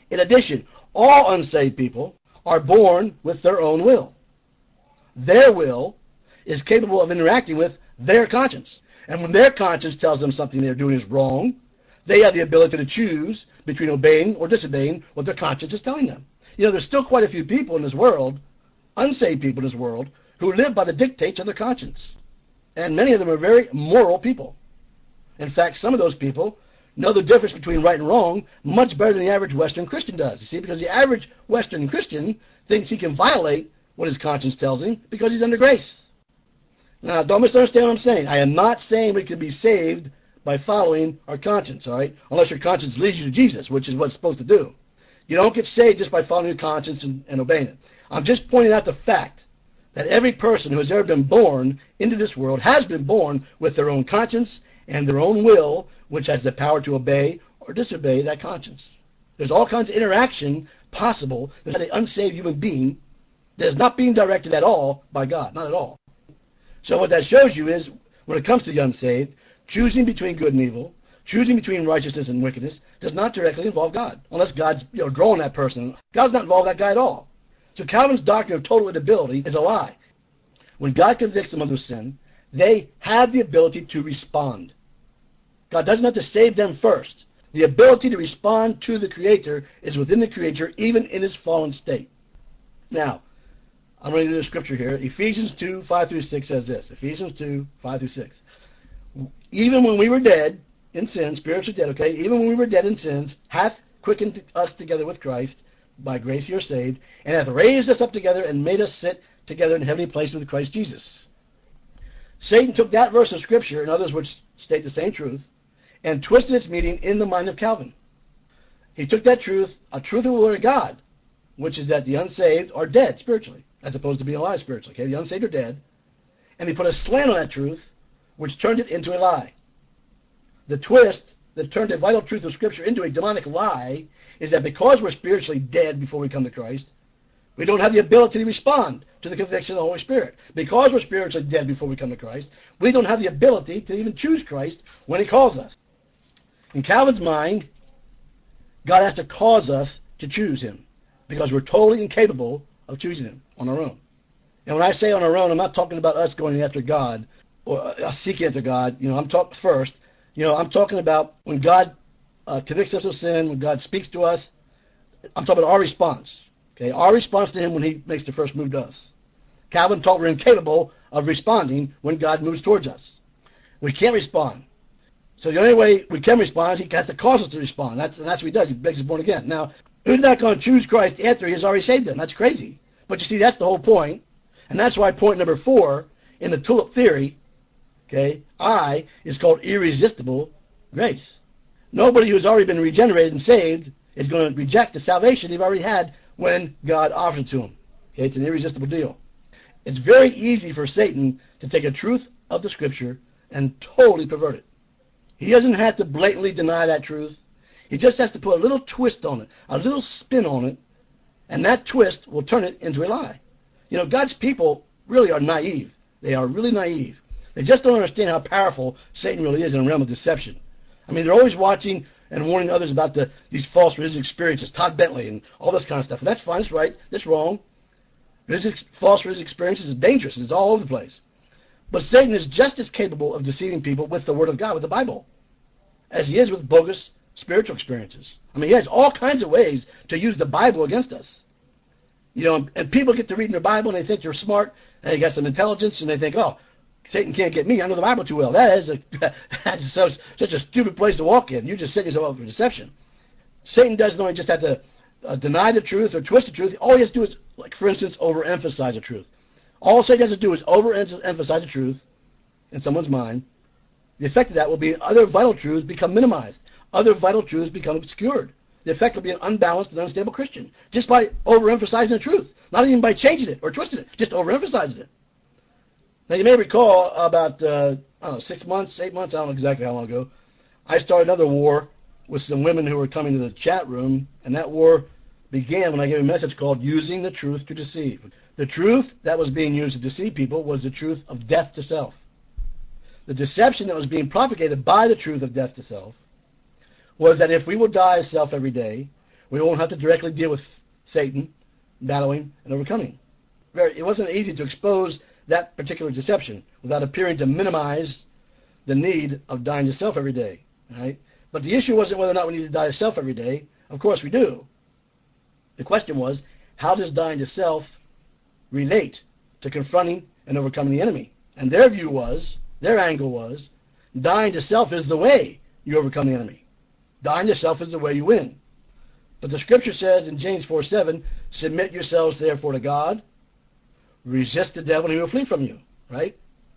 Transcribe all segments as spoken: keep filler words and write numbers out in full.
In addition, all unsaved people are born with their own will. Their will is capable of interacting with their conscience. And when their conscience tells them something they're doing is wrong, they have the ability to choose between obeying or disobeying what their conscience is telling them. You know, there's still quite a few people in this world, unsaved people in this world, who live by the dictates of their conscience. And many of them are very moral people. In fact, some of those people know the difference between right and wrong much better than the average Western Christian does. You see, because the average Western Christian thinks he can violate what his conscience tells him because he's under grace. Now, don't misunderstand what I'm saying. I am not saying we can be saved by following our conscience, all right? Unless your conscience leads you to Jesus, which is what it's supposed to do. You don't get saved just by following your conscience and, and obeying it. I'm just pointing out the fact that every person who has ever been born into this world has been born with their own conscience and their own will, which has the power to obey or disobey that conscience. There's all kinds of interaction possible. There's an unsaved human being that is not being directed at all by God, not at all. So what that shows you is, when it comes to the unsaved, choosing between good and evil, choosing between righteousness and wickedness, does not directly involve God, unless God's you know, drawing that person. God's not involved with that guy at all. So Calvin's doctrine of total inability is a lie. When God convicts them of their sin, they have the ability to respond. God doesn't have to save them first. The ability to respond to the Creator is within the Creator, even in its fallen state. Now, I'm going to do the scripture here. Ephesians two, five through six says this. Ephesians two, five through six. Even when we were dead in sin, spiritually dead, okay? Even when we were dead in sins, hath quickened us together with Christ. By grace you are saved, and hath raised us up together and made us sit together in heavenly places with Christ Jesus. Satan took that verse of Scripture, and others which state the same truth, and twisted its meaning in the mind of Calvin. He took that truth, a truth of the Word of God, which is that the unsaved are dead spiritually, as opposed to being alive spiritually. Okay, the unsaved are dead, and he put a slant on that truth, which turned it into a lie. The twist that turned a vital truth of Scripture into a demonic lie is that because we're spiritually dead before we come to Christ, we don't have the ability to respond to the conviction of the Holy Spirit. Because we're spiritually dead before we come to Christ, we don't have the ability to even choose Christ when he calls us. In Calvin's mind, God has to cause us to choose him because we're totally incapable of choosing him on our own. And when I say on our own, I'm not talking about us going after God or us seeking after God. You know, I'm talking first. You know, I'm talking about when God uh, convicts us of sin, when God speaks to us. I'm talking about our response. Okay, our response to him when he makes the first move to us. Calvin taught we're incapable of responding when God moves towards us. We can't respond. So the only way we can respond is he has to cause us to respond. That's, and that's what he does. He makes us born again. Now, who's not going to choose Christ after he has already saved them? That's crazy. But you see, that's the whole point. And that's why point number four in the tulip theory, okay, I is called irresistible grace. Nobody who's already been regenerated and saved is going to reject the salvation they've already had when God offers it to them. Okay, it's an irresistible deal. It's very easy for Satan to take a truth of the Scripture and totally pervert it. He doesn't have to blatantly deny that truth. He just has to put a little twist on it, a little spin on it, and that twist will turn it into a lie. You know, God's people really are naive. They are really naive. They just don't understand how powerful Satan really is in the realm of deception. I mean, they're always watching and warning others about the these false religious experiences, Todd Bentley and all this kind of stuff. And that's fine, that's right, that's wrong. Religious, false religious experiences is dangerous, and it's all over the place. But Satan is just as capable of deceiving people with the Word of God, with the Bible, as he is with bogus spiritual experiences. I mean, he has all kinds of ways to use the Bible against us. You know, and people get to reading their Bible, and they think they're smart, and they got some intelligence, and they think, oh, Satan can't get me. I know the Bible too well. That is a, that's so, such a stupid place to walk in. You just set yourself up for deception. Satan doesn't only just have to uh, deny the truth or twist the truth. All he has to do is, like, for instance, overemphasize the truth. All Satan has to do is overemphasize the truth in someone's mind. The effect of that will be other vital truths become minimized. Other vital truths become obscured. The effect will be an unbalanced and unstable Christian just by overemphasizing the truth. Not even by changing it or twisting it, just overemphasizing it. Now, you may recall about, uh, I don't know, six months, eight months, I don't know exactly how long ago, I started another war with some women who were coming to the chat room, and that war began when I gave a message called Using the Truth to Deceive. The truth that was being used to deceive people was the truth of death to self. The deception that was being propagated by the truth of death to self was that if we will die to self every day, We won't have to directly deal with Satan, battling and overcoming. Very, it wasn't easy to expose that particular deception without appearing to minimize the need of dying to self every day. Right? But the issue wasn't whether or not we need to die to self every day. Of course we do. The question was, how does dying to self relate to confronting and overcoming the enemy? And their view was, their angle was, dying to self is the way you overcome the enemy. Dying to self is the way you win. But the scripture says in James four seven, submit yourselves therefore to God, resist the devil and he will flee from you, right?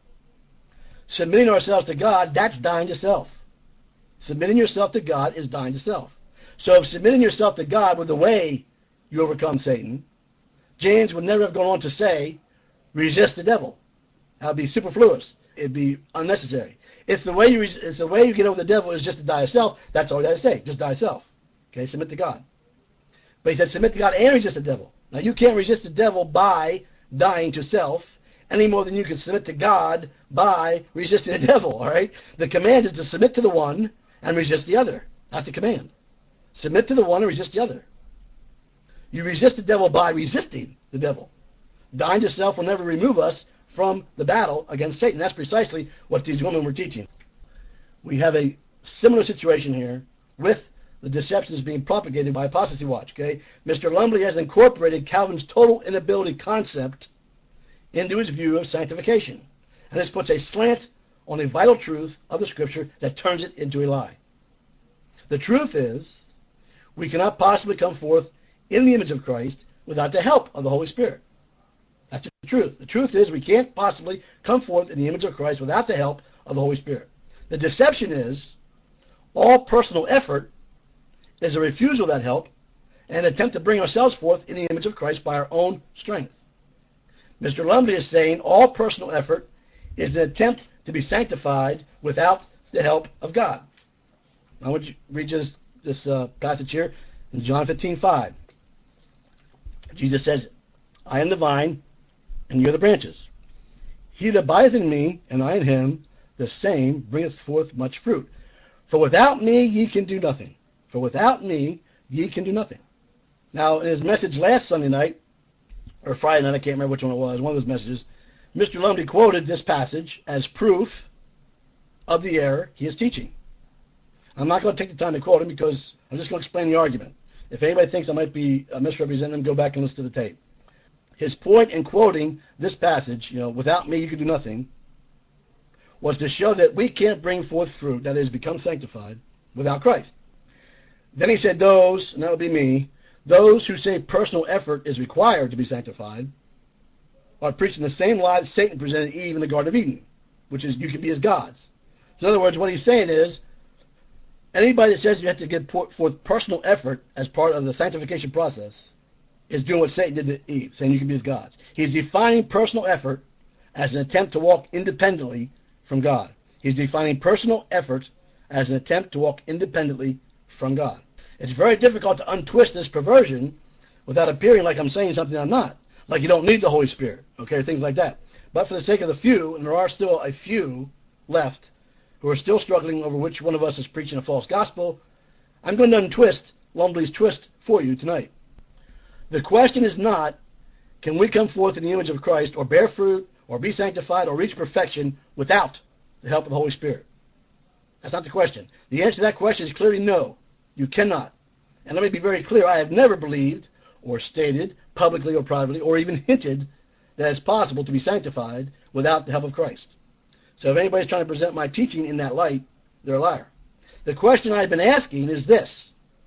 Submitting ourselves to God, that's dying to self. Submitting yourself to God is dying to self. So if submitting yourself to God were the way you overcome Satan, James would never have gone on to say, resist the devil. That would be superfluous. It'd be unnecessary. If the way you res- if the way you get over the devil is just to die to self, that's all you got to say. Just die to self. Okay, submit to God. But he said submit to God and resist the devil. Now you can't resist the devil by dying to self any more than you can submit to God by resisting the devil, all right? The command is to submit to the one and resist the other. That's the command. Submit to the one and resist the other. You resist the devil by resisting the devil. Dying to self will never remove us from the battle against Satan. That's precisely what these women were teaching. We have a similar situation here with the deceptions being propagated by Apostasy Watch. Okay, Mister Lumley has incorporated Calvin's total inability concept into his view of sanctification. And this puts a slant on a vital truth of the Scripture that turns it into a lie. The truth is, we cannot possibly come forth in the image of Christ without the help of the Holy Spirit. That's the truth. The truth is, we can't possibly come forth in the image of Christ without the help of the Holy Spirit. The deception is, all personal effort is a refusal of that help and an attempt to bring ourselves forth in the image of Christ by our own strength. Mister Lumley is saying all personal effort is an attempt to be sanctified without the help of God. I want you to read this, this uh, passage here in John fifteen five. Jesus says, I am the vine, and ye are the branches. He that abideth in me, and I in him, the same bringeth forth much fruit. For without me ye can do nothing. For without me ye can do nothing. Now, in his message last Sunday night, or Friday night, I can't remember which one it was, one of those messages, Mister Lumley quoted this passage as proof of the error he is teaching. I'm not going to take the time to quote him because I'm just going to explain the argument. If anybody thinks I might be uh, misrepresenting him, go back and listen to the tape. His point in quoting this passage, you know, without me you can do nothing, was to show that we can't bring forth fruit, that is, become sanctified, without Christ. Then he said those, and that would be me, those who say personal effort is required to be sanctified are preaching the same lie that Satan presented Eve in the Garden of Eden, which is you can be as gods. So in other words, what he's saying is, anybody that says you have to give forth personal effort as part of the sanctification process is doing what Satan did to Eve, saying you can be as gods. He's defining personal effort as an attempt to walk independently from God. He's defining personal effort as an attempt to walk independently from God. It's very difficult to untwist this perversion without appearing like I'm saying something I'm not, like you don't need the Holy Spirit, okay, things like that. But for the sake of the few, and there are still a few left who are still struggling over which one of us is preaching a false gospel, I'm going to untwist Lumley's twist for you tonight. The question is not, can we come forth in the image of Christ or bear fruit or be sanctified or reach perfection without the help of the Holy Spirit? That's not the question. The answer to that question is clearly no. You cannot. And let me be very clear, I have never believed or stated publicly or privately or even hinted that it's possible to be sanctified without the help of Christ. So if anybody's trying to present my teaching in that light, they're a liar. The question I've been asking is this: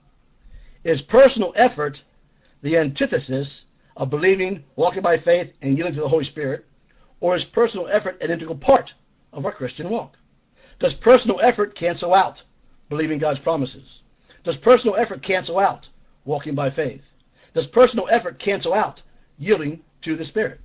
is personal effort the antithesis of believing, walking by faith, and yielding to the Holy Spirit, or is personal effort an integral part of our Christian walk? Does personal effort cancel out believing God's promises? Does personal effort cancel out walking by faith? Does personal effort cancel out yielding to the Spirit?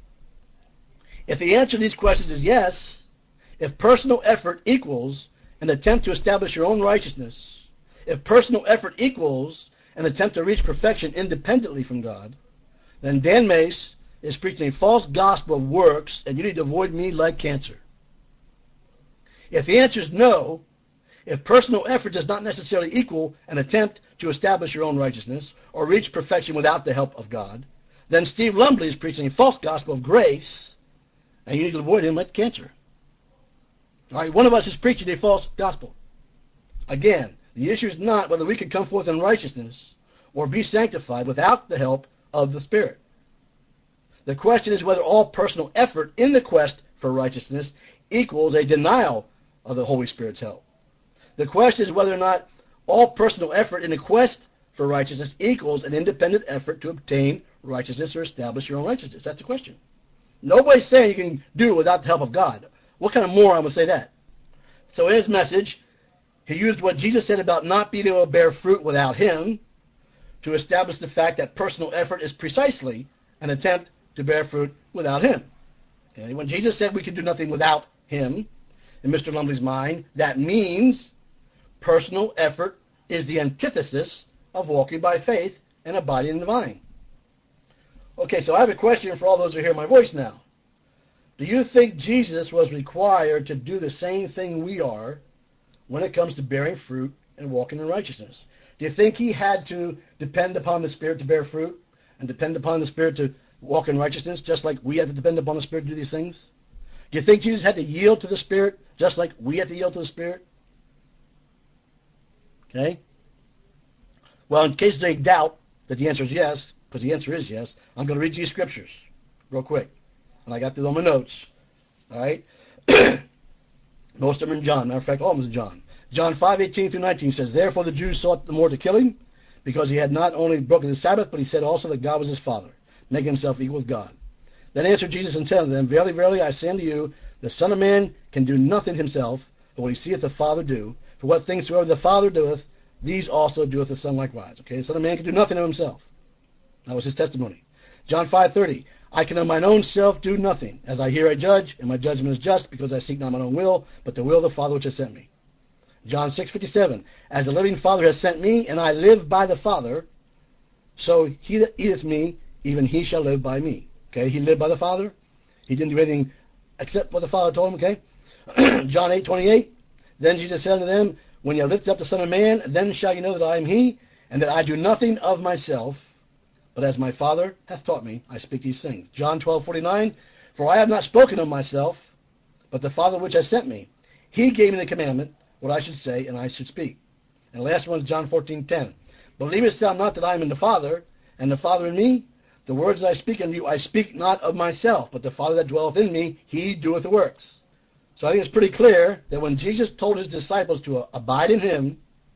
If the answer to these questions is yes, if personal effort equals an attempt to establish your own righteousness, if personal effort equals an attempt to reach perfection independently from God, then Dan Mace is preaching a false gospel of works, and you need to avoid me like cancer. If the answer is no, If personal effort does not necessarily equal an attempt to establish your own righteousness or reach perfection without the help of God, then Steve Lumley is preaching a false gospel of grace, and you need to avoid him like cancer. All right, one of us is preaching a false gospel. Again, the issue is not whether we can come forth in righteousness or be sanctified without the help of the Spirit. The question is whether all personal effort in the quest for righteousness equals a denial of the Holy Spirit's help. The question is whether or not all personal effort in the quest for righteousness equals an independent effort to obtain righteousness or establish your own righteousness. That's the question. Nobody's saying you can do it without the help of God. What kind of moron would say that? So in his message, he used what Jesus said about not being able to bear fruit without him to establish the fact that personal effort is precisely an attempt to bear fruit without him. Okay? When Jesus said we can do nothing without him, in Mister Lumley's mind, that means personal effort is the antithesis of walking by faith and abiding in the vine. Okay, so I have a question for all those who hear my voice now. Do you think Jesus was required to do the same thing we are when it comes to bearing fruit and walking in righteousness? Do you think he had to depend upon the Spirit to bear fruit and depend upon the Spirit to walk in righteousness, just like we had to depend upon the Spirit to do these things? Do you think Jesus had to yield to the Spirit just like we had to yield to the Spirit? Okay? Well, in case there's any doubt that the answer is yes, because the answer is yes, I'm going to read you scriptures real quick. And I got these on my notes. All right? Most of them are in John. Matter of fact, all of them is in John. John five, eighteen through nineteen says, Therefore the Jews sought the more to kill him, because he had not only broken the Sabbath, but he said also that God was his Father, making himself equal with God. Then answered Jesus and said unto them, Verily, verily, I say unto you, the Son of Man can do nothing himself, but what he seeth the Father do. For what things soever the Father doeth, these also doeth the Son likewise. Okay, the Son of Man can do nothing of himself. That was his testimony. John five thirty, I can of mine own self do nothing. As I hear I judge, and my judgment is just, because I seek not mine own will, but the will of the Father which has sent me. John six fifty-seven, As the living Father has sent me, and I live by the Father, so he that eateth me, even he shall live by me. Okay, he lived by the Father. He didn't do anything except what the Father told him, okay? John eight twenty-eight, Then Jesus said unto them, When ye have lifted up the Son of Man, then shall ye know that I am he, and that I do nothing of myself, but as my Father hath taught me, I speak these things. John twelve forty-nine, For I have not spoken of myself, but the Father which has sent me. He gave me the commandment, what I should say, and I should speak. And the last one is John fourteen ten, Believest thou not that I am in the Father, and the Father in me? The words that I speak unto you, I speak not of myself, but the Father that dwelleth in me, he doeth the works. So I think it's pretty clear that when Jesus told his disciples to abide in him,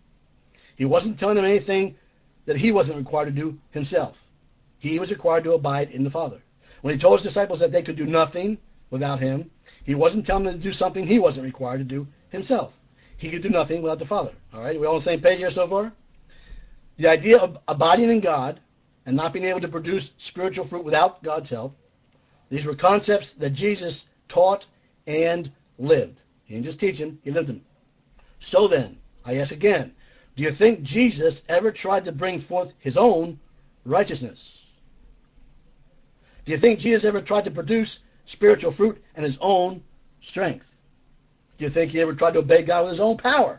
he wasn't telling them anything that he wasn't required to do himself. He was required to abide in the Father. When he told his disciples that they could do nothing without him, he wasn't telling them to do something he wasn't required to do himself. He could do nothing without the Father. All right, are we all on the same page here so far? The idea of abiding in God and not being able to produce spiritual fruit without God's help, these were concepts that Jesus taught and lived. He didn't just teach them, he lived them. So then, I ask again, do you think Jesus ever tried to bring forth his own righteousness? Do you think Jesus ever tried to produce spiritual fruit and his own strength? Do you think he ever tried to obey God with his own power?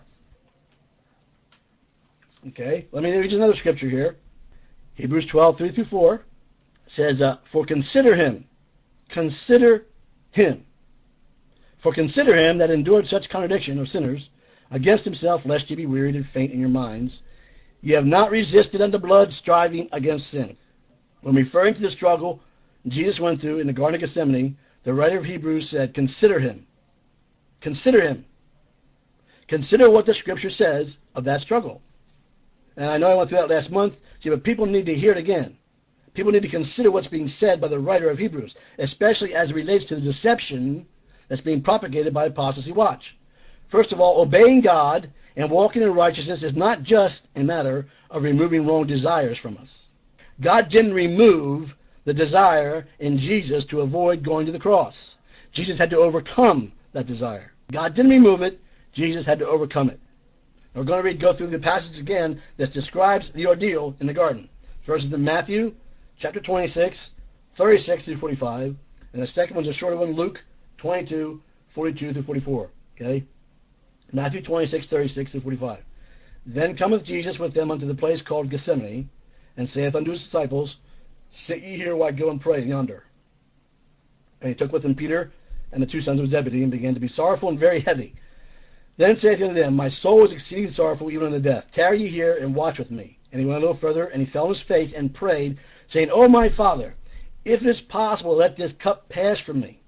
Okay, let me read you another scripture here. Hebrews twelve, three through four says, uh, For consider him, consider him. For consider him that endured such contradiction of sinners against himself, lest ye be wearied and faint in your minds. Ye have not resisted unto blood, striving against sin. When referring to the struggle Jesus went through in the Garden of Gethsemane, the writer of Hebrews said, Consider him. Consider him. Consider what the Scripture says of that struggle. And I know I went through that last month, see, but people need to hear it again. People need to consider what's being said by the writer of Hebrews, especially as it relates to the deception that's being propagated by apostasy watch. First of all, obeying God and walking in righteousness is not just a matter of removing wrong desires from us. God didn't remove the desire in Jesus to avoid going to the cross. Jesus had to overcome that desire. God didn't remove it. Jesus had to overcome it. We're going to read, go through the passage again that describes the ordeal in the garden. First is in Matthew chapter twenty-six, thirty-six through forty-five, and the second one's a shorter one, Luke twenty-two, forty-two through forty-four. Okay? Matthew twenty-six, thirty-six through forty-five. Then cometh Jesus with them unto the place called Gethsemane, and saith unto his disciples, Sit ye here while I go and pray yonder. And he took with him Peter and the two sons of Zebedee, and began to be sorrowful and very heavy. Then saith he unto them, My soul is exceeding sorrowful, even unto death. Tarry ye here, and watch with me. And he went a little further, and he fell on his face, and prayed, saying, O my Father, if it is possible, let this cup pass from me.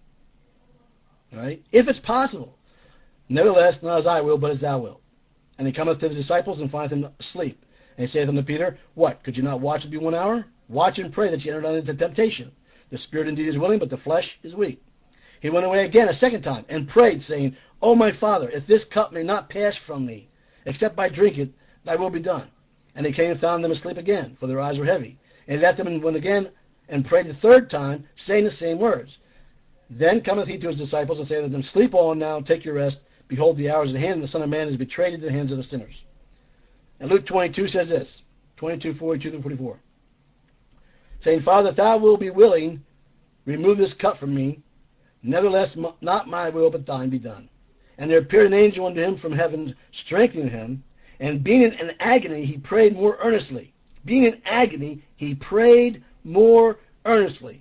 All right? If it's possible. Nevertheless, not as I will, but as thou wilt. And he cometh to the disciples, and findeth them asleep. And he saith unto Peter, What, could you not watch with me one hour? Watch and pray that ye enter not into temptation. The spirit indeed is willing, but the flesh is weak. He went away again a second time, and prayed, saying, O my Father, if this cup may not pass from me, except I drink it, thy will be done. And he came and found them asleep again, for their eyes were heavy. And he left them and went again, and prayed the third time, saying the same words. Then cometh he to his disciples, and saith unto them, Sleep on now, take your rest. Behold, the hour is at hand, and the Son of Man is betrayed into the hands of the sinners. And Luke twenty-two says this, twenty-two, forty-two to forty-four. Saying, Father, if thou wilt be willing, remove this cup from me. Nevertheless, not my will, but thine be done. And there appeared an angel unto him from heaven, strengthening him. And being in an agony, he prayed more earnestly. Being in agony, he prayed more earnestly.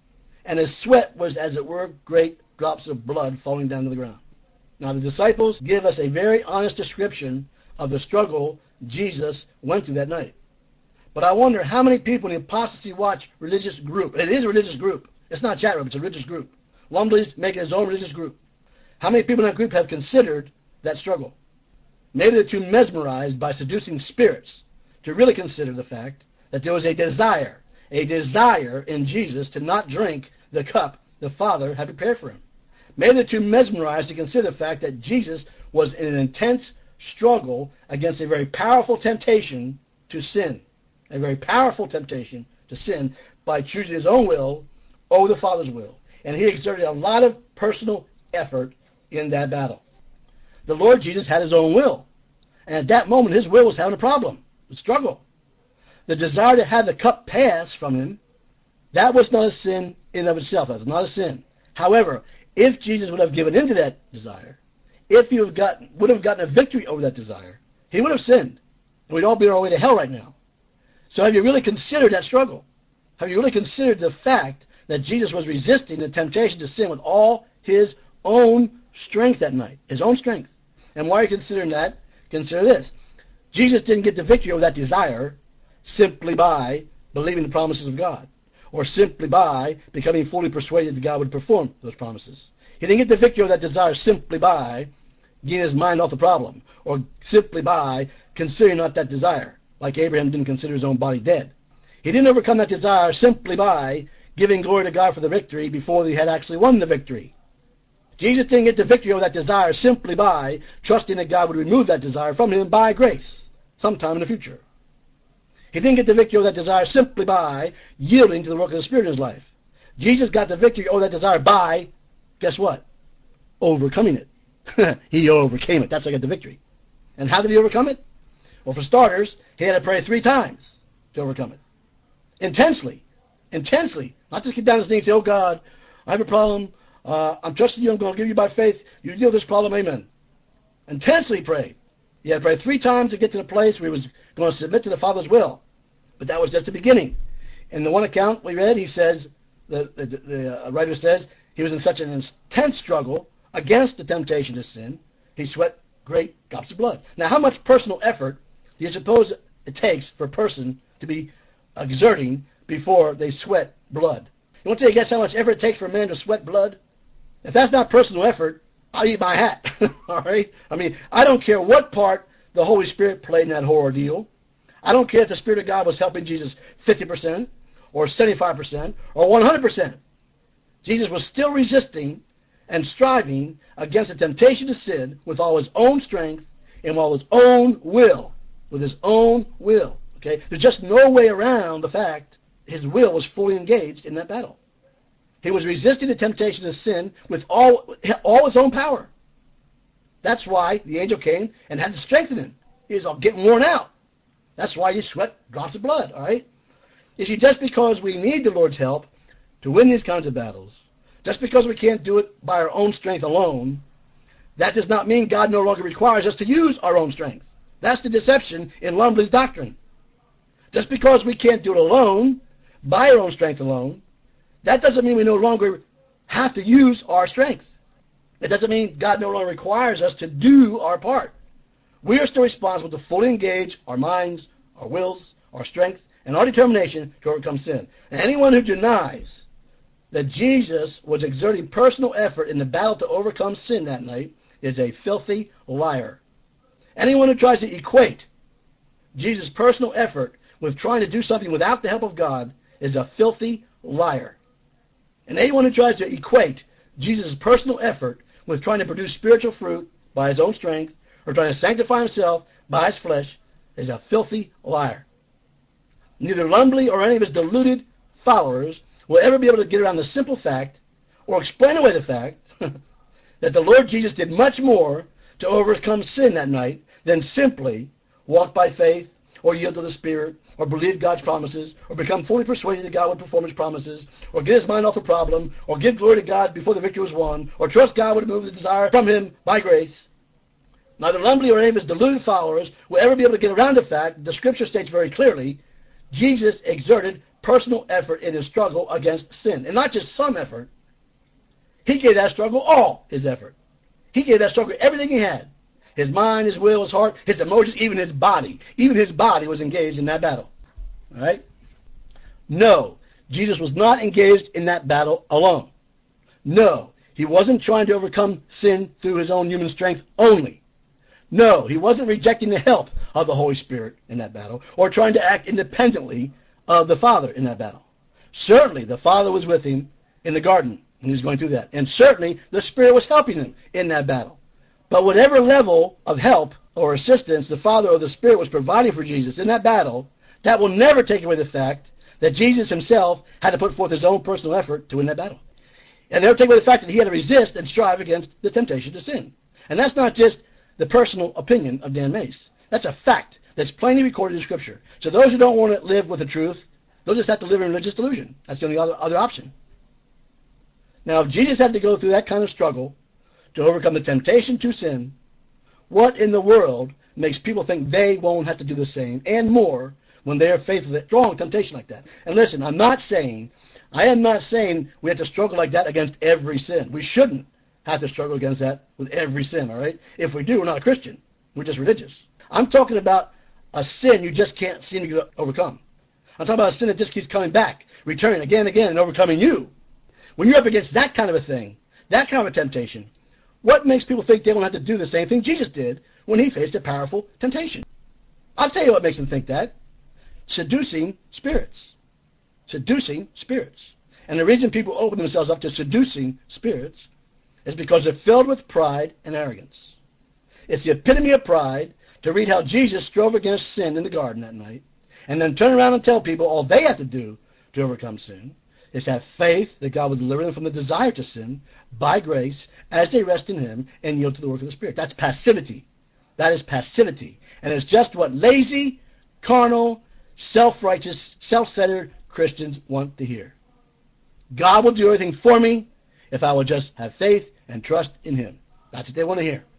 And his sweat was, as it were, great drops of blood falling down to the ground. Now, the disciples give us a very honest description of the struggle Jesus went through that night. But I wonder how many people in the Apostasy Watch religious group, it is a religious group, it's not chat room, it's a religious group. Lumley's making his own religious group. How many people in that group have considered that struggle? Maybe they're too mesmerized by seducing spirits to really consider the fact that there was a desire, a desire in Jesus to not drink the cup the Father had prepared for him. Maybe they're too mesmerized to consider the fact that Jesus was in an intense struggle against a very powerful temptation to sin, a very powerful temptation to sin by choosing his own will over the Father's will. And he exerted a lot of personal effort in that battle. The Lord Jesus had his own will. And at that moment, his will was having a problem, a struggle. The desire to have the cup pass from him, that was not a sin in and of itself. That was not a sin. However, if Jesus would have given in to that desire, if he would have gotten, would have gotten a victory over that desire, he would have sinned. And we'd all be on our way to hell right now. So have you really considered that struggle? Have you really considered the fact that Jesus was resisting the temptation to sin with all his own strength that night, his own strength? And why are you considering that? Consider this. Jesus didn't get the victory over that desire simply by believing the promises of God, or simply by becoming fully persuaded that God would perform those promises. He didn't get the victory over that desire simply by getting his mind off the problem, or simply by considering not that desire, like Abraham didn't consider his own body dead. He didn't overcome that desire simply by giving glory to God for the victory before he had actually won the victory. Jesus didn't get the victory over that desire simply by trusting that God would remove that desire from him by grace sometime in the future. He didn't get the victory over that desire simply by yielding to the work of the Spirit in his life. Jesus got the victory over that desire by, guess what? Overcoming it. He overcame it. That's how he got the victory. And how did he overcome it? Well, for starters, he had to pray three times to overcome it. Intensely. Intensely. Not just get down on his knees and say, oh God, I have a problem. Uh, I'm trusting you. I'm going to give you by faith. You deal with this problem. Amen. Intensely prayed. He had to pray three times to get to the place where he was going to submit to the Father's will. But that was just the beginning. In the one account we read, he says, the, the, the writer says, he was in such an intense struggle against the temptation to sin, he sweat great drops of blood. Now, how much personal effort do you suppose it takes for a person to be exerting before they sweat blood? You want to guess how much effort it takes for a man to sweat blood? If that's not personal effort, I'll eat my hat. All right? I mean, I don't care what part the Holy Spirit played in that whole ordeal. I don't care if the Spirit of God was helping Jesus fifty percent or seventy-five percent or one hundred percent. Jesus was still resisting and striving against the temptation to sin with all his own strength and all his own will. With his own will. Okay? There's just no way around the fact his will was fully engaged in that battle. He was resisting the temptation to sin with all, all his own power. That's why the angel came and had to strengthen him. He was all getting worn out. That's why you sweat drops of blood, all right? You see, just because we need the Lord's help to win these kinds of battles, just because we can't do it by our own strength alone, That does not mean God no longer requires us to use our own strength. That's the deception in Lumley's doctrine. Just because we can't do it alone, by our own strength alone, that doesn't mean we no longer have to use our strength. It doesn't mean God no longer requires us to do our part. We are still responsible to fully engage our minds, our wills, our strength, and our determination to overcome sin. And anyone who denies that Jesus was exerting personal effort in the battle to overcome sin that night is a filthy liar. Anyone who tries to equate Jesus' personal effort with trying to do something without the help of God is a filthy liar. And anyone who tries to equate Jesus' personal effort with trying to produce spiritual fruit by his own strength or trying to sanctify himself by his flesh is a filthy liar. Neither Lumley or any of his deluded followers will ever be able to get around the simple fact or explain away the fact that the Lord Jesus did much more to overcome sin that night than simply walk by faith or yield to the Spirit or believe God's promises or become fully persuaded that God would perform his promises or get his mind off the problem or give glory to God before the victory was won or trust God would remove the desire from him by grace. Neither Lumley or any of his deluded followers will ever be able to get around the fact that the Scripture states very clearly Jesus exerted personal effort in his struggle against sin. And not just some effort. He gave that struggle all his effort. He gave that struggle everything he had. His mind, his will, his heart, his emotions, even his body. Even his body was engaged in that battle. All right? No, Jesus was not engaged in that battle alone. No, he wasn't trying to overcome sin through his own human strength only. No, he wasn't rejecting the help of the Holy Spirit in that battle or trying to act independently of the Father in that battle. Certainly, the Father was with him in the garden when he was going through that. And certainly, the Spirit was helping him in that battle. But whatever level of help or assistance the Father or the Spirit was providing for Jesus in that battle, that will never take away the fact that Jesus himself had to put forth his own personal effort to win that battle. And never take away the fact that he had to resist and strive against the temptation to sin. And that's not just the personal opinion of Dan Mace. That's a fact that's plainly recorded in Scripture. So those who don't want to live with the truth, they'll just have to live in religious delusion. That's the only other, other option. Now, if Jesus had to go through that kind of struggle to overcome the temptation to sin, what in the world makes people think they won't have to do the same and more when they are faced with a strong temptation like that? And listen, I'm not saying, I am not saying we have to struggle like that against every sin. We shouldn't have to struggle against that with every sin, all right? If we do, we're not a Christian. We're just religious. I'm talking about a sin you just can't seem to overcome. I'm talking about a sin that just keeps coming back, returning again and again and overcoming you. When you're up against that kind of a thing, that kind of a temptation, what makes people think they won't have to do the same thing Jesus did when he faced a powerful temptation? I'll tell you what makes them think that. Seducing spirits. Seducing spirits. And the reason people open themselves up to seducing spirits is because they're filled with pride and arrogance. It's the epitome of pride to read how Jesus strove against sin in the garden that night and then turn around and tell people all they have to do to overcome sin is have faith that God will deliver them from the desire to sin by grace as they rest in him and yield to the work of the Spirit. That's passivity. That is passivity. And it's just what lazy, carnal, self-righteous, self-centered Christians want to hear. God will do everything for me if I will just have faith and trust in him. That's what they want to hear.